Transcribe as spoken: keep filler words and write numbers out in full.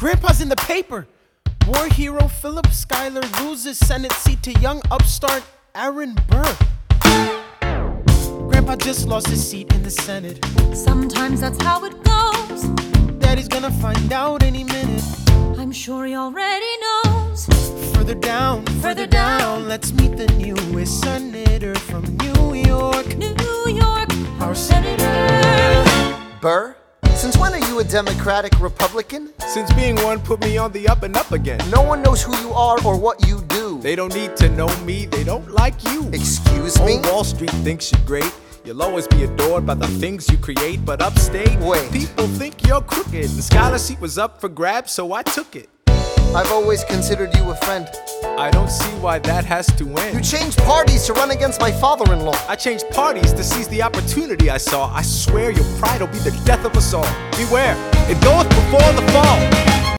Grandpa's in the paper. War hero Philip Schuyler loses Senate seat to young upstart Aaron Burr. Grandpa just lost his seat in the Senate. Sometimes that's how it goes. Daddy's gonna find out any minute. I'm sure he already knows. Further down, further down, let's meet the newest senator from New York. New York, Our senator. Burr? Since when are you a Democratic Republican? Since being one put me on the up and up again. No one knows who you are or what you do. They don't need to know me, they don't like you. Excuse me? Old Wall Street thinks you're great. You'll always be adored by the things you create. But upstate, Wait. people think you're crooked. The scholar seat was up for grabs, so I took it. I've always considered you a friend. I don't see why that has to You end. changed parties to run against my father-in-law. I changed parties to seize the opportunity I saw. I swear your pride will be the death of us all. Beware, it goeth before the fall.